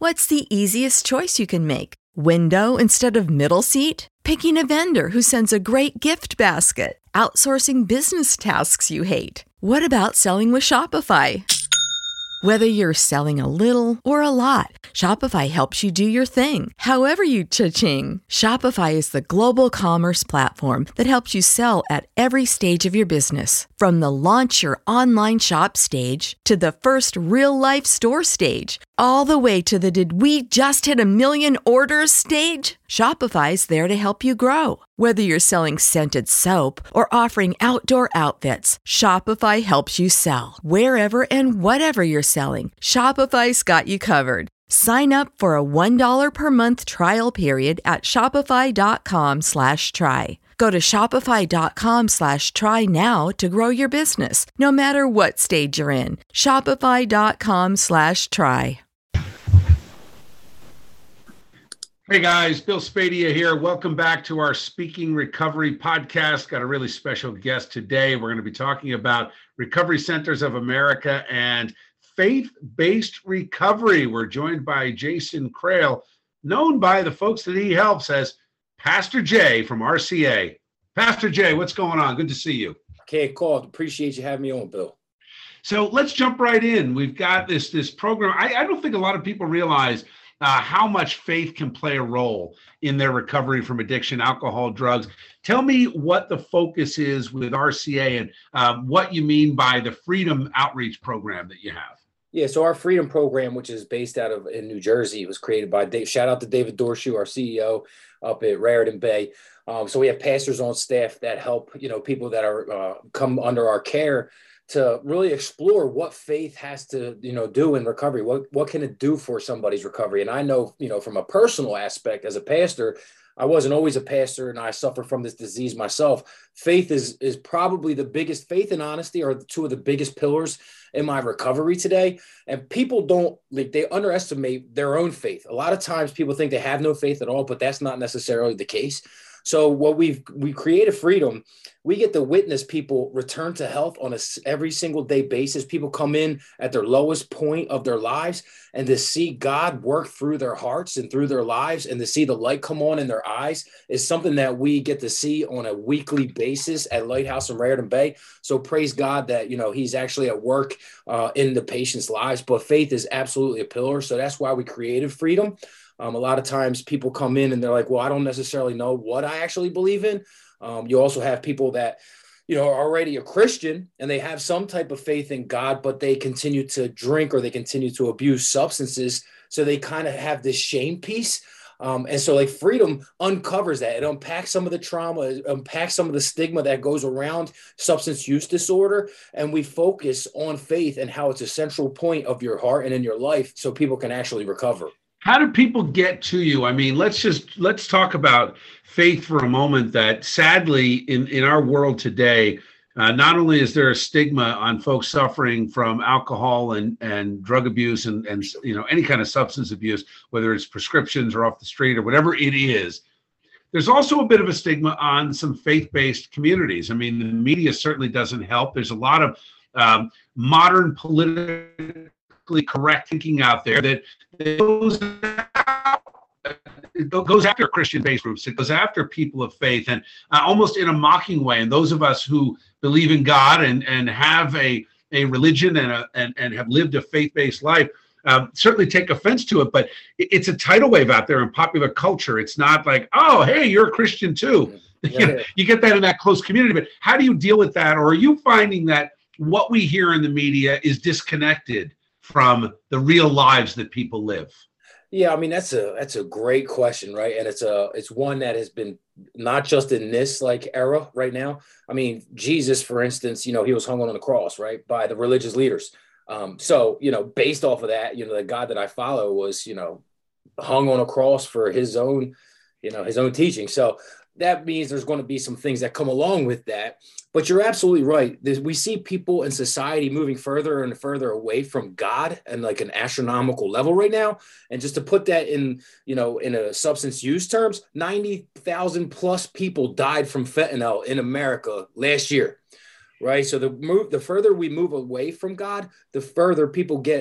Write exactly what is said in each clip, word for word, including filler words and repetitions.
What's the easiest choice you can make? Window instead of middle seat? Picking a vendor who sends a great gift basket? Outsourcing business tasks you hate? What about selling with Shopify? Whether you're selling a little or a lot, Shopify helps you do your thing, however you cha-ching. Shopify is the global commerce platform that helps you sell at every stage of your business. From the launch your online shop stage to the first real-life store stage, all the way to the did we just hit a million orders stage. Shopify's there to help you grow. Whether you're selling scented soap or offering outdoor outfits, Shopify helps you sell. Wherever and whatever you're selling, Shopify's got you covered. Sign up for a one dollar per month trial period at shopify.com slash try. Go to shopify.com slash try now to grow your business, no matter what stage you're in. Shopify.com slash try. Hey guys, Bill Spadea here. Welcome back to our Speaking Recovery podcast. Got a really special guest today. We're going to be talking about Recovery Centers of America and faith-based recovery. We're joined by Jason Crail, known by the folks that he helps as Pastor Jay from R C A. Pastor Jay, what's going on? Good to see you. Okay, cool. Appreciate you having me on, Bill. So let's jump right in. We've got this, this program. I, I don't think a lot of people realize Uh, how much faith can play a role in their recovery from addiction, alcohol, drugs. Tell me what the focus is with R C A and uh, what you mean by the Freedom Outreach program that you have. Yeah, so our Freedom program, which is based out of in New Jersey, was created by Dave. Shout out to David Dorshu, our C E O up at Raritan Bay. Um, so we have pastors on staff that help, you know, people that are uh, come under our care to really explore what faith has to, you know, do in recovery. What, what can it do for somebody's recovery? And I know, you know, from a personal aspect as a pastor, I wasn't always a pastor and I suffer from this disease myself. Faith is, is probably the biggest, faith and honesty are two of the biggest pillars in my recovery today. And people don't, like, they underestimate their own faith. A lot of times people think they have no faith at all, but that's not necessarily the case. So what we've, we created Freedom, we get to witness people return to health on a every single day basis. People come in at their lowest point of their lives, and to see God work through their hearts and through their lives and to see the light come on in their eyes is something that we get to see on a weekly basis at Lighthouse in Raritan Bay. So praise God that, you know, he's actually at work uh, in the patients' lives, but faith is absolutely a pillar. So that's why we created Freedom. Um, a lot of times people come in and they're like, well, I don't necessarily know what I actually believe in. Um, you also have people that, you know, are already a Christian and they have some type of faith in God, but they continue to drink or they continue to abuse substances. So they kind of have this shame piece. Um, and so like Freedom uncovers that. It unpacks some of the trauma, it unpacks some of the stigma that goes around substance use disorder. And we focus on faith and how it's a central point of your heart and in your life so people can actually recover. How do people get to you? I mean, let's just, let's talk about faith for a moment. That sadly in, in our world today, uh, not only is there a stigma on folks suffering from alcohol and, and drug abuse and, and, you know, any kind of substance abuse, whether it's prescriptions or off the street or whatever it is, there's also a bit of a stigma on some faith-based communities. I mean, the media certainly doesn't help. There's a lot of um, modern political correct thinking out there that goes, it goes after Christian-based groups. It goes after people of faith, and uh, almost in a mocking way. And those of us who believe in God and, and have a, a religion and, a, and, and have lived a faith-based life um, certainly take offense to it. But it, it's a tidal wave out there in popular culture. It's not like, oh, hey, you're a Christian too. Yeah. You know, you get that in that close community. But how do you deal with that? Or are you finding that what we hear in the media is disconnected from the real lives that people live? Yeah, I mean, that's a that's a great question, right? And it's a it's one that has been not just in this like era right now. I mean, Jesus, for instance, you know, he was hung on the cross, right, by the religious leaders. Um, so, you know, based off of that, you know, the God that I follow was, you know, hung on a cross for his own, you know, his own teaching. So that means there's going to be some things that come along with that. But you're absolutely right. There's, we see people in society moving further and further away from God and like an astronomical level right now. And just to put that in, you know, in a substance use terms, ninety thousand plus people died from fentanyl in America last year. Right. So the move, the further we move away from God, the further people get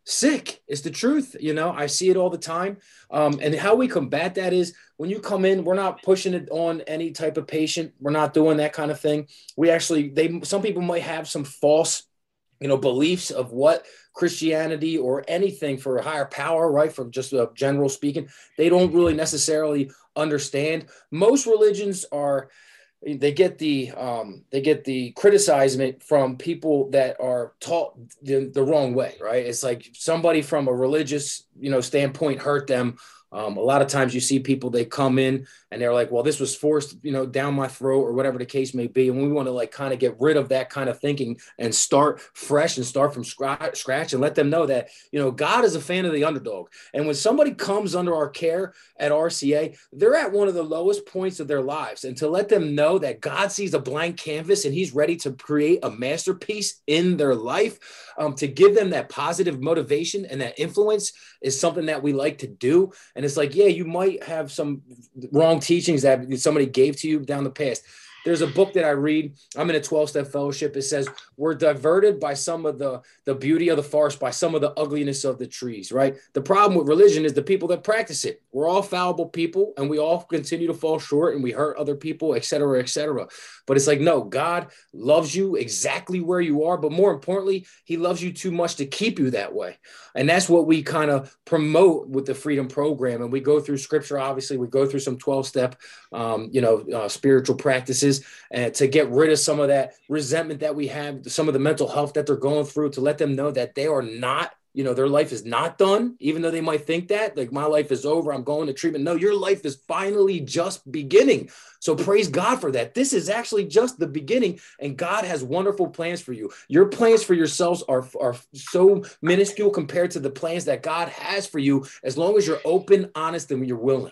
sick. It's the truth. You know, I see it all the time. Um, and how we combat that is when you come in, we're not pushing it on any type of patient. We're not doing that kind of thing. We actually, they, some people might have some false, you know, beliefs of what Christianity or anything for a higher power, right? From just a general speaking, they don't really necessarily understand. Most religions are, they get the um, they get the criticizement from people that are taught the, the wrong way, right? It's like somebody from a religious, you know, standpoint hurt them. Um, a lot of times you see people, they come in and they're like, well, this was forced, you know, down my throat or whatever the case may be. And we want to like kind of get rid of that kind of thinking and start fresh and start from scratch, scratch and let them know that, you know, God is a fan of the underdog. And when somebody comes under our care at R C A, they're at one of the lowest points of their lives. And to let them know that God sees a blank canvas and he's ready to create a masterpiece in their life, um, to give them that positive motivation and that influence is something that we like to do. And it's like, yeah, you might have some wrong teachings that somebody gave to you down the past. There's a book that I read. I'm in a twelve-step fellowship. It says we're diverted by some of the, the beauty of the forest, by some of the ugliness of the trees, right? The problem with religion is the people that practice it. We're all fallible people, and we all continue to fall short, and we hurt other people, et cetera, et cetera. But it's like, no, God loves you exactly where you are, but more importantly, he loves you too much to keep you that way. And that's what we kind of promote with the Freedom Program. And we go through scripture, obviously, we go through some twelve-step, um, you know, uh, spiritual practices, and to get rid of some of that resentment that we have, some of the mental health that they're going through, to let them know that they are not, you know, their life is not done, even though they might think that, like, my life is over, I'm going to treatment. No, your life is finally just beginning. So praise God for that. This is actually just the beginning, and God has wonderful plans for you. Your plans for yourselves are, are so minuscule compared to the plans that God has for you, as long as you're open, honest, and you're willing.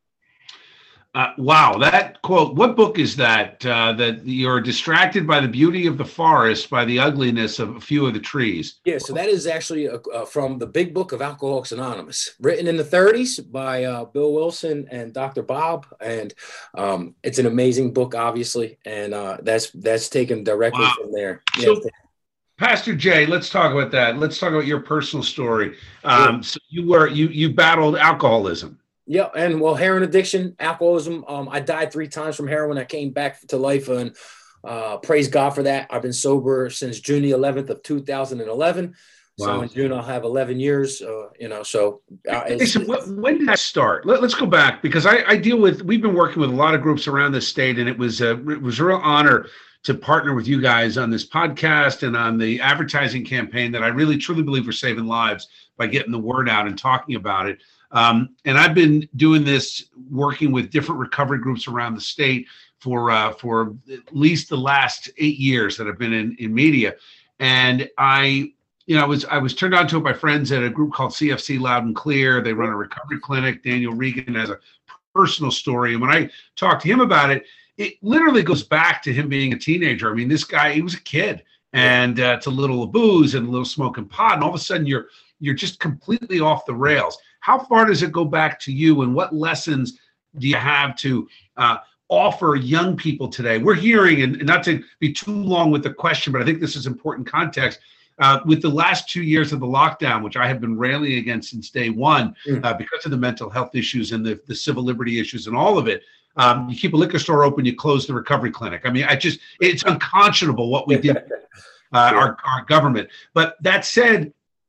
Uh, wow, that quote, what book is that? Uh, that you're distracted by the beauty of the forest, by the ugliness of a few of the trees. Yeah, so that is actually a, uh, from the Big Book of Alcoholics Anonymous, written in the thirties by uh, Bill Wilson and Doctor Bob. And um, it's an amazing book, obviously. And uh, that's that's taken directly wow. from there. So, yeah. Pastor Jay, let's talk about that. Let's talk about your personal story. Um, yeah. So you were you you battled alcoholism. Yeah, and well, heroin addiction, alcoholism. Um, I died three times from heroin. I came back to life, and uh, praise God for that. I've been sober since June the eleventh of two thousand eleven. Wow. So in June I'll have eleven years. Uh, you know, so uh, hey, so when did that start? Let, let's go back, because I, I deal with. We've been working with a lot of groups around the state, and it was a it was a real honor to partner with you guys on this podcast and on the advertising campaign that I really truly believe we're saving lives by getting the word out and talking about it. Um, and I've been doing this, working with different recovery groups around the state for uh, for at least the last eight years that I've been in, in media. And I, you know, I was I was turned on to it by friends at a group called C F C Loud and Clear. They run a recovery clinic. Daniel Regan has a personal story. And when I talked to him about it, it literally goes back to him being a teenager. I mean, this guy, he was a kid, and uh, it's a little booze and a little smoking pot. And all of a sudden you're you're just completely off the rails. How far does it go back to you, and what lessons do you have to uh, offer young people today? We're hearing, and not to be too long with the question, but I think this is important context, uh, with the last two years of the lockdown, which I have been railing against since day one, mm. uh, because of the mental health issues and the, the civil liberty issues and all of it. Um, you keep a liquor store open, you close the recovery clinic. I mean, I just, it's unconscionable what we did, uh, yeah. our, our government. But that said,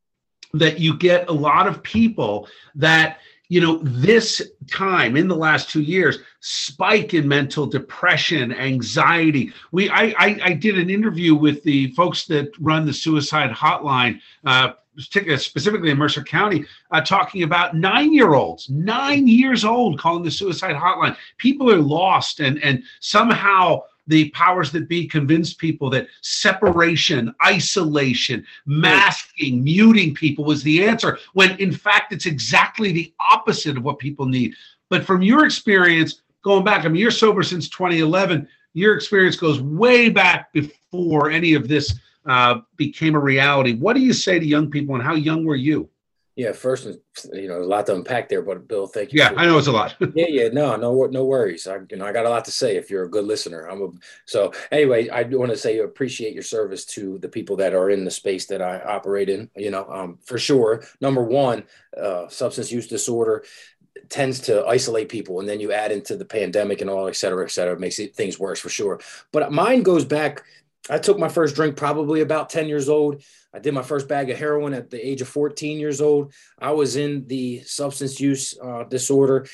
that you get a lot of people that, you know, this time in the last two years, spike in mental depression, anxiety. We, I, I, I did an interview with the folks that run the suicide hotline, uh, specifically in Mercer County, uh, talking about nine-year-olds, nine years old, calling the suicide hotline. People are lost, and and somehow the powers that be convinced people that separation, isolation, masking, muting people was the answer, when in fact it's exactly the opposite of what people need. But from your experience, going back, I mean, you're sober since twenty eleven, your experience goes way back before any of this uh, became a reality. What do you say to young people, and how young were you? Yeah, first, you know, a lot to unpack there, but Bill, thank you Yeah, for. I know it's a lot. Yeah, yeah, no, no, no worries. I, you know, I got a lot to say if you're a good listener. I'm a, so anyway, I do want to say appreciate your service to the people that are in the space that I operate in. You know, um, for sure. Number one, uh, substance use disorder tends to isolate people, and then you add into the pandemic and all, et cetera, et cetera, it makes it, things worse for sure. But mine goes back. I took my first drink probably about ten years old. I did my first bag of heroin at the age of fourteen years old. I was in the substance use uh, disorder.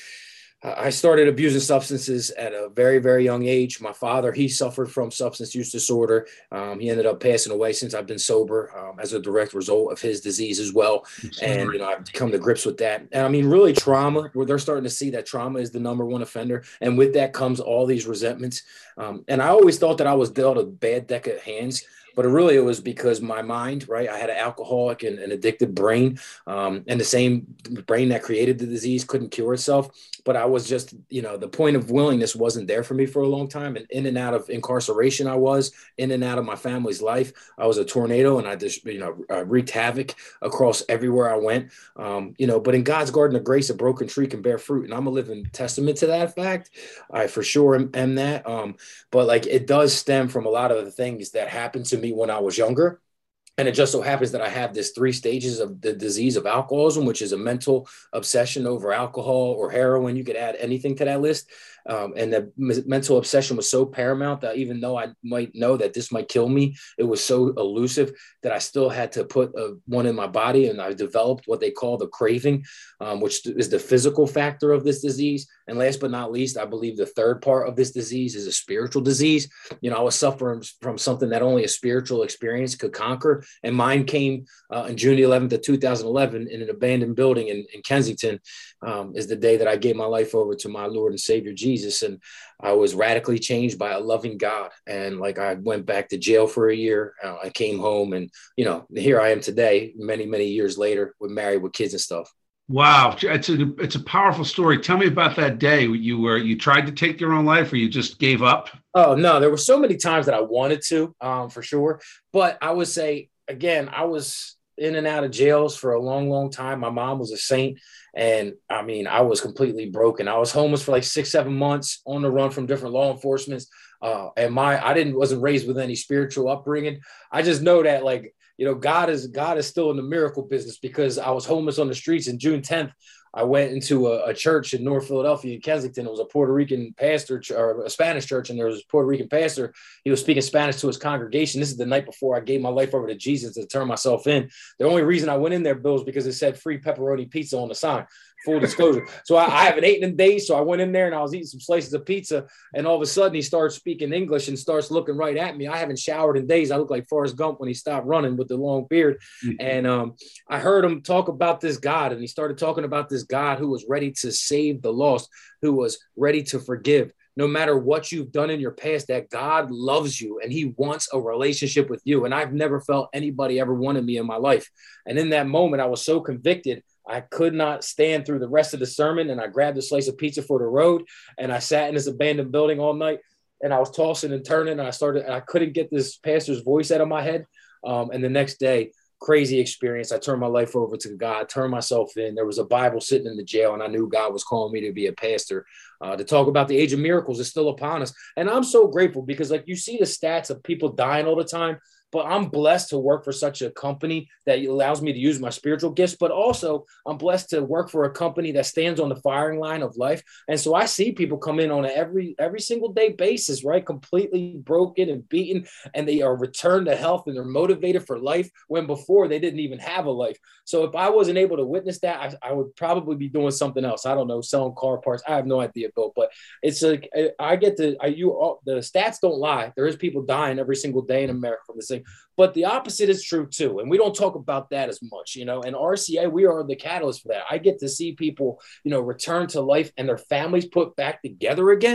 I started abusing substances at a very, very young age. My father, he suffered from substance use disorder. Um, he ended up passing away since I've been sober um, as a direct result of his disease as well. And, you know, I've come to grips with that. And I mean, really trauma, where they're starting to see that trauma is the number one offender. And with that comes all these resentments. Um, and I always thought that I was dealt a bad deck of hands. But really, it was because my mind, right? I had an alcoholic and an addicted brain, um, and the same brain that created the disease couldn't cure itself. But I was just, you know, the point of willingness wasn't there for me for a long time. And in and out of incarceration, I was in and out of my family's life. I was a tornado, and I just, you know, uh, wreaked havoc across everywhere I went. Um, you know, but in God's garden of grace, a broken tree can bear fruit, and I'm a living testament to that fact. I for sure am, am that. Um, but like, it does stem from a lot of the things that happened to me when I was younger. And it just so happens that I have this three stages of the disease of alcoholism, which is a mental obsession over alcohol or heroin. You could add anything to that list. Um, and the m- mental obsession was so paramount that even though I might know that this might kill me, it was so elusive that I still had to put a, one in my body. And I developed what they call the craving, um, which is the physical factor of this disease. And last but not least, I believe the third part of this disease is a spiritual disease. You know, I was suffering from something that only a spiritual experience could conquer. And mine came uh, on June eleventh of two thousand eleven in an abandoned building in, in Kensington, um, is the day that I gave my life over to my Lord and Savior, Jesus. And I was radically changed by a loving God. And like, I went back to jail for a year. Uh, I came home, and, you know, here I am today, many, many years later, we're married with kids and stuff. Wow, it's a it's a powerful story. Tell me about that day. You were you tried to take your own life, or you just gave up? Oh no, there were so many times that I wanted to, um, for sure. But I would say, again, I was in and out of jails for a long, long time. My mom was a saint, and I mean, I was completely broken. I was homeless for like six, seven months, on the run from different law enforcement. Uh, and my I didn't wasn't raised with any spiritual upbringing. I just know that, like, you know, God is God is still in the miracle business, because I was homeless on the streets. And June tenth, I went into a, a church in North Philadelphia, Kensington. It was a Puerto Rican pastor, or a Spanish church, and there was a Puerto Rican pastor. He was speaking Spanish to his congregation. This is the night before I gave my life over to Jesus to turn myself in. The only reason I went in there, Bill, is because it said free pepperoni pizza on the sign. Full disclosure. So I, I haven't eaten in days. So I went in there and I was eating some slices of pizza, and all of a sudden he starts speaking English and starts looking right at me. I haven't showered in days. I look like Forrest Gump when he stopped running with the long beard. Mm-hmm. And um, I heard him talk about this God, and he started talking about this God who was ready to save the lost, who was ready to forgive. No matter what you've done in your past, that God loves you and he wants a relationship with you. And I've never felt anybody ever wanted me in my life. And in that moment, I was so convicted, I could not stand through the rest of the sermon. And I grabbed a slice of pizza for the road, and I sat in this abandoned building all night, and I was tossing and turning, and I started, and I couldn't get this pastor's voice out of my head. Um, and the next day, crazy experience. I turned my life over to God, turned myself in. There was a Bible sitting in the jail, and I knew God was calling me to be a pastor, uh, to talk about the age of miracles is still upon us. And I'm so grateful, because like, you see the stats of people dying all the time, but I'm blessed to work for such a company that allows me to use my spiritual gifts, but also I'm blessed to work for a company that stands on the firing line of life. And so I see people come in on an every, every single day basis, right? Completely broken and beaten, and they are returned to health, and they're motivated for life when before they didn't even have a life. So if I wasn't able to witness that, I, I would probably be doing something else. I don't know, selling car parts. I have no idea, Bill, but it's like, I get to, I, you, the stats don't lie. There is people dying every single day in America from this thing. But the opposite is true too. And we don't talk about that as much, you know, and R C A, we are the catalyst for that. I get to see people, you know, return to life and their families put back together again.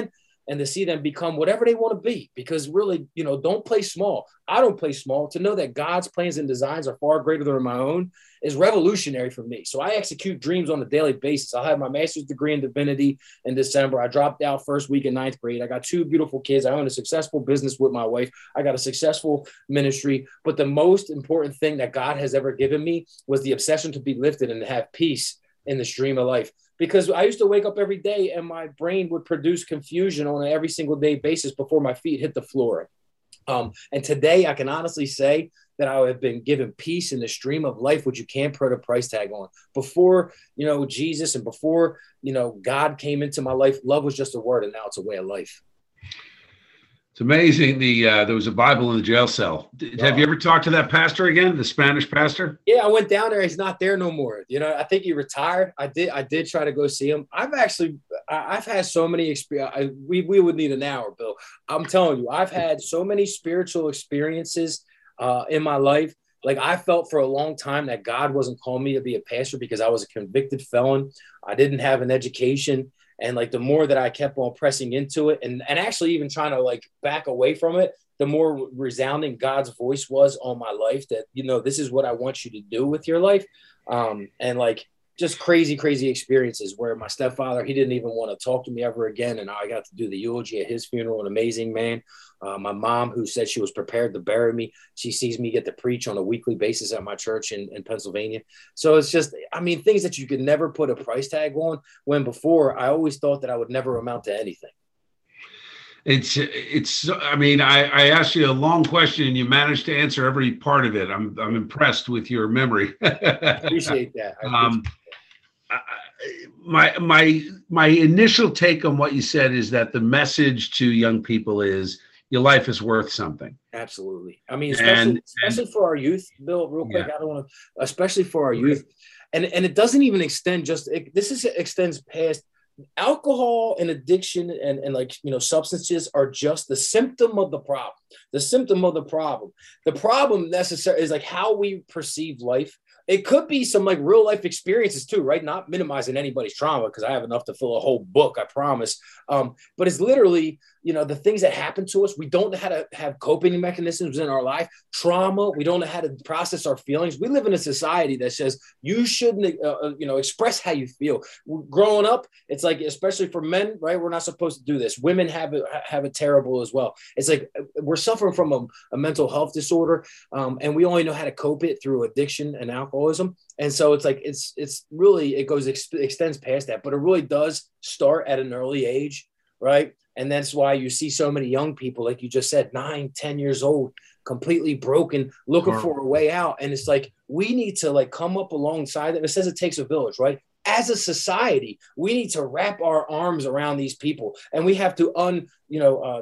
and to see them become whatever they want to be. Because really, you know, don't play small. I don't play small. To know that God's plans and designs are far greater than my own is revolutionary for me. So I execute dreams on a daily basis. I have my master's degree in divinity in December. I dropped out first week in ninth grade. I got two beautiful kids. I own a successful business with my wife. I got a successful ministry. But the most important thing that God has ever given me was the obsession to be lifted and to have peace in the stream of life. Because I used to wake up every day and my brain would produce confusion on an every single day basis before my feet hit the floor. Um, and today I can honestly say that I have been given peace in the stream of life, which you can't put a price tag on. Before, you know, Jesus and before, you know, God came into my life, love was just a word, and now it's a way of life. It's amazing. The uh, there was a Bible in the jail cell. Did, have you ever talked to that pastor again, the Spanish pastor? Yeah, I went down there. He's not there no more. You know, I think he retired. I did. I did try to go see him. I've actually, I, I've had so many experiences. We we would need an hour, Bill. I'm telling you, I've had so many spiritual experiences uh, in my life. Like I felt for a long time that God wasn't calling me to be a pastor because I was a convicted felon. I didn't have an education. And like the more that I kept on pressing into it and, and actually even trying to like back away from it, the more resounding God's voice was on my life that, you know, this is what I want you to do with your life. Um, and like just crazy, crazy experiences where my stepfather, he didn't even want to talk to me ever again. And I got to do the eulogy at his funeral, an amazing man. Uh, my mom, who said she was prepared to bury me, she sees me get to preach on a weekly basis at my church in, in Pennsylvania. So it's just, I mean, things that you could never put a price tag on, when before I always thought that I would never amount to anything. It's, it's, I mean, I, I asked you a long question and you managed to answer every part of it. I'm, I'm impressed with your memory. I appreciate that. I appreciate um, I, my, my, my initial take on what you said is that the message to young people is your life is worth something. Absolutely. I mean, especially, and, especially and, for our youth, Bill, real quick. Yeah. I don't want to, especially for our youth. And, and it doesn't even extend just, it, this is, extends past alcohol and addiction and, and like, you know, substances are just the symptom of the problem, the symptom of the problem. The problem necessarily is like how we perceive life. It could be some like real life experiences too, right? Not minimizing anybody's trauma because I have enough to fill a whole book, I promise. Um, but it's literally, you know, the things that happen to us. We don't know how to have coping mechanisms in our life. Trauma. We don't know how to process our feelings. We live in a society that says you shouldn't, uh, you know, express how you feel. Growing up, it's like, especially for men, right? We're not supposed to do this. Women have it, have it terrible as well. It's like we're suffering from a, a mental health disorder, um, and we only know how to cope it through addiction and alcohol. And so it's like, it's, it's really, it goes, ex- extends past that, but it really does start at an early age. Right. And that's why you see so many young people, like you just said, nine, ten years old, completely broken, looking wow. for a way out. And it's like, we need to like come up alongside them. It says it takes a village, right? As a society, we need to wrap our arms around these people, and we have to un, you know, uh,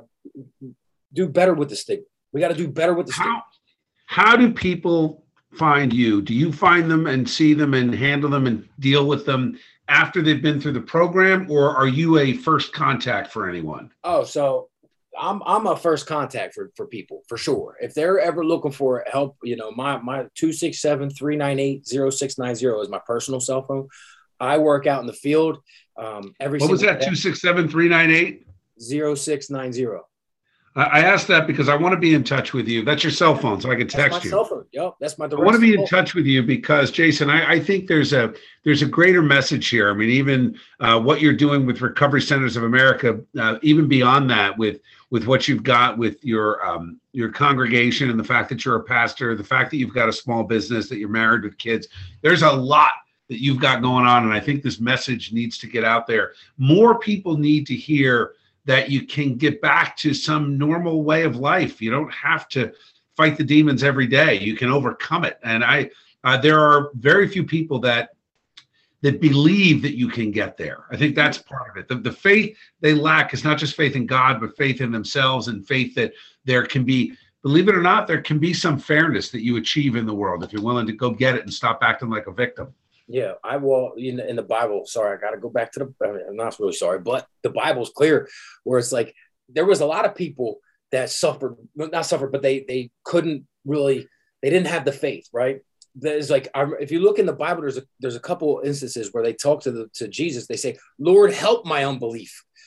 do better with the stigma. We got to do better with the stigma. How, how do people find you? Do you find them and see them and handle them and deal with them after they've been through the program, or are you a first contact for anyone? Oh, so I'm I'm a first contact for, for people for sure. If they're ever looking for help, you know, my my two six seven, three nine eight, zero six nine zero is my personal cell phone. I work out in the field um, every. What was that? two six seven, three nine eight, zero six nine zero. I asked that because I want to be in touch with you. That's your cell phone, so I can text that's my you. Cell phone. Yep, that's my. I want to be in touch with you because, Jason, I, I think there's a there's a greater message here. I mean, even uh, what you're doing with Recovery Centers of America, uh, even beyond that, with with what you've got with your um, your congregation and the fact that you're a pastor, the fact that you've got a small business, that you're married with kids. There's a lot that you've got going on, and I think this message needs to get out there. More people need to hear that you can get back to some normal way of life. You don't have to fight the demons every day. You can overcome it. And I, uh, there are very few people that that believe that you can get there. I think that's part of it. The, the faith they lack is not just faith in God, but faith in themselves and faith that there can be, believe it or not, there can be some fairness that you achieve in the world if you're willing to go get it and stop acting like a victim. Yeah, I will. In, in the Bible, sorry, I got to go back to the, I mean, I'm not really sorry, but the Bible's clear where it's like, there was a lot of people that suffered, not suffered, but they, they couldn't really, they didn't have the faith, right? There's like, if you look in the Bible, there's a, there's a couple instances where they talk to the, to Jesus. They say, Lord, help my unbelief.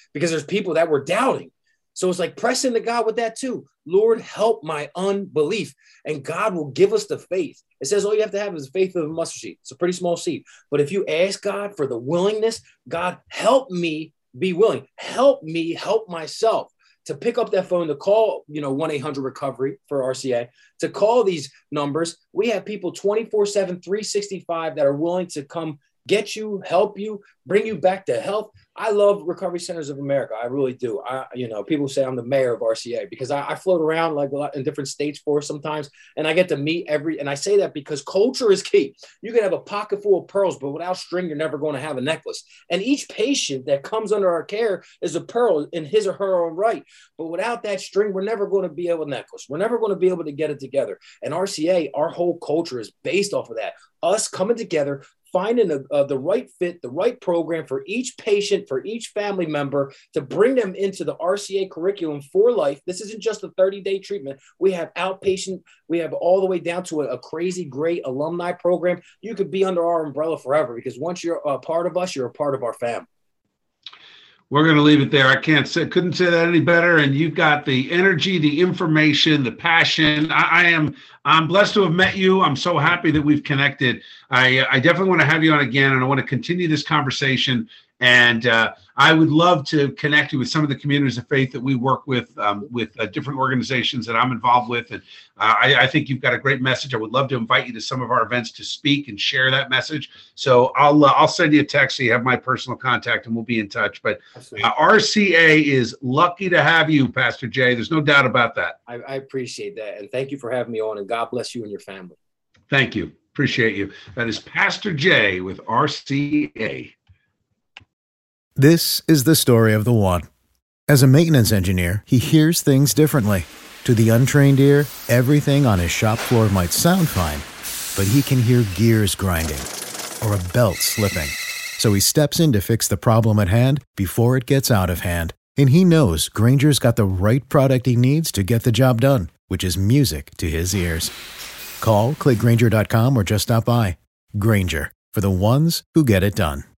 because there's people that were doubting. So it's like pressing to God with that too. Lord, help my unbelief. And God will give us the faith. It says all you have to have is faith of a mustard seed. It's a pretty small seed. But if you ask God for the willingness, God, help me be willing. Help me help myself to pick up that phone, to call, you know, one eight hundred recovery for R C A, to call these numbers. We have people twenty-four seven, three sixty-five that are willing to come get you, help you, bring you back to health. I love Recovery Centers of America. I really do. I, you know, people say I'm the mayor of R C A because I, I float around like a lot in different states for sometimes, and I get to meet every, and I say that because culture is key. You can have a pocket full of pearls, but without string, you're never going to have a necklace. And each patient that comes under our care is a pearl in his or her own right. But without that string, we're never going to be able to necklace. We're never going to be able to get it together. And R C A, our whole culture is based off of that. Us coming together, finding a, uh, the right fit, the right program for each patient, for each family member, to bring them into the R C A curriculum for life. This isn't just a thirty-day treatment. We have outpatient. We have all the way down to a, a crazy, great alumni program. You could be under our umbrella forever because once you're a part of us, you're a part of our family. We're going to leave it there. I can't say, couldn't say that any better. And you've got the energy, the information, the passion. I, I am, I'm blessed to have met you. I'm so happy that we've connected. I, I definitely want to have you on again, and I want to continue this conversation. And uh, I would love to connect you with some of the communities of faith that we work with, um, with uh, different organizations that I'm involved with. And uh, I, I think you've got a great message. I would love to invite you to some of our events to speak and share that message. So I'll uh, I'll send you a text so you have my personal contact, and we'll be in touch. But uh, R C A is lucky to have you, Pastor Jay. There's no doubt about that. I, I appreciate that. And thank you for having me on, and God bless you and your family. Thank you. Appreciate you. That is Pastor Jay with R C A. This is the story of the one. As a maintenance engineer, he hears things differently. To the untrained ear, everything on his shop floor might sound fine, but he can hear gears grinding or a belt slipping. So he steps in to fix the problem at hand before it gets out of hand. And he knows Grainger's got the right product he needs to get the job done, which is music to his ears. Call, click Grainger dot com, or just stop by. Grainger, for the ones who get it done.